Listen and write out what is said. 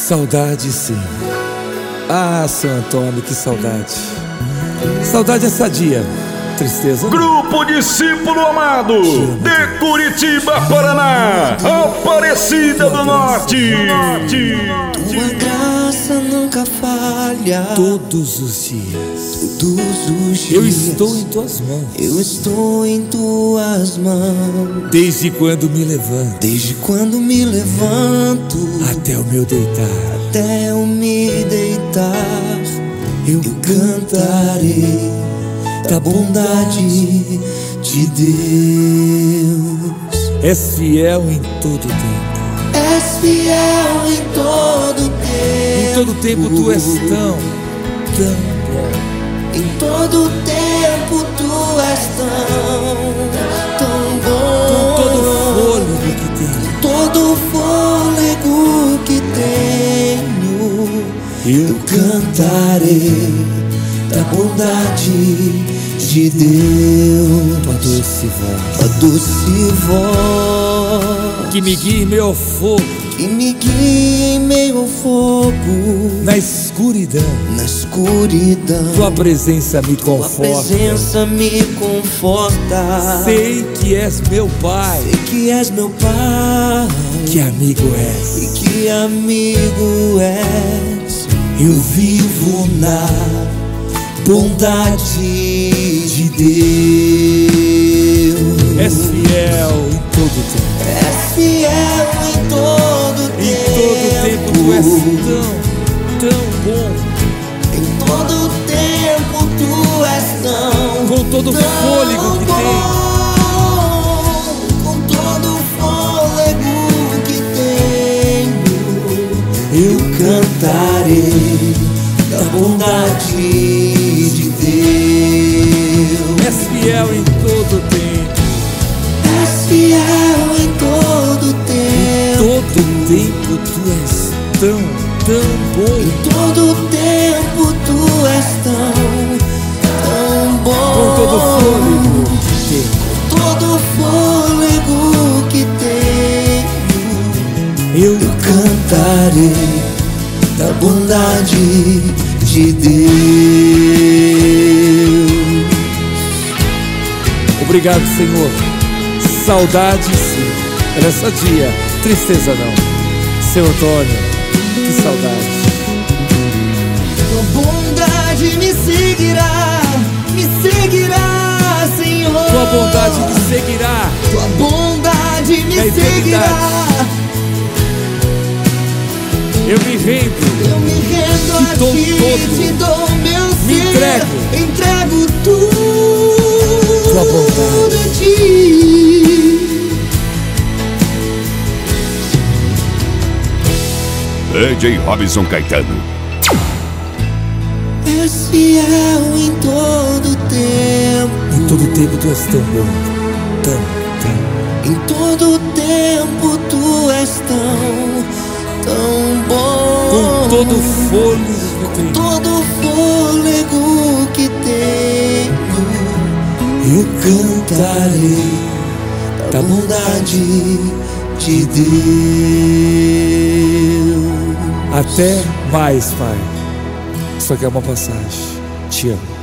Saudade, sim. Ah, São Antônio, que saudade. Saudade é sadia, tristeza não. Grupo Discípulo Amado, de Curitiba, Paraná, Aparecida do Norte. Tua graça nunca falha. Todos os dias, Todos os dias eu estou em tuas mãos. eu estou em tuas mãos. Desde quando me levanto Desde quando me levanto até o meu deitar, até eu me deitar, eu cantarei da bondade de Deus. és fiel em todo tempo. És fiel em todo tempo. Em todo tempo tu és tão bom. Em todo tempo tu és tão bom. Com todo o fôlego que tenho, Todo o fôlego que tenho, eu cantarei da bondade de Deus. tua doce voz A doce voz que me guia em meu fogo, que me guia em meio ao fogo. na escuridão. Na escuridão Tua presença me tua conforta. presença me conforta. Sei que és meu Pai, Sei que és meu Pai, que amigo és. e que amigo és. Eu vivo na bondade de Deus. És fiel em todo tempo. És fiel em todo Em todo tempo tu és tão bom. Em todo tempo tu és tão Com todo o fôlego que tenho, com todo o fôlego que tenho, eu cantarei da bondade de Deus. és fiel em todo tempo. És fiel em todo tempo. Todo tempo tu és tão bom. Em todo tempo tu és tão bom. Com todo o fôlego que tenho, Todo o fôlego que tenho, eu eu cantarei da bondade de Deus. Obrigado, Senhor. Saudade, sim. Ela é sadia, tristeza não. Seu Antônio, que saudade. Tua bondade me seguirá, Senhor. Tua bondade me seguirá Tua bondade me na seguirá. eternidade. Eu me rendo, Eu me rendo Te a dou ti, todo. te dou meu Me ser, entrego tudo Tua bondade. a ti. DJ Robson Caetano. És fiel em todo tempo. em todo tempo tu és tão bom. Tão. Em todo tempo tu és tão bom. Com todo o fôlego que tenho, Todo o fôlego que tenho, eu cantarei da bondade de Deus. até mais, Pai. Isso aqui é uma passagem. Te amo.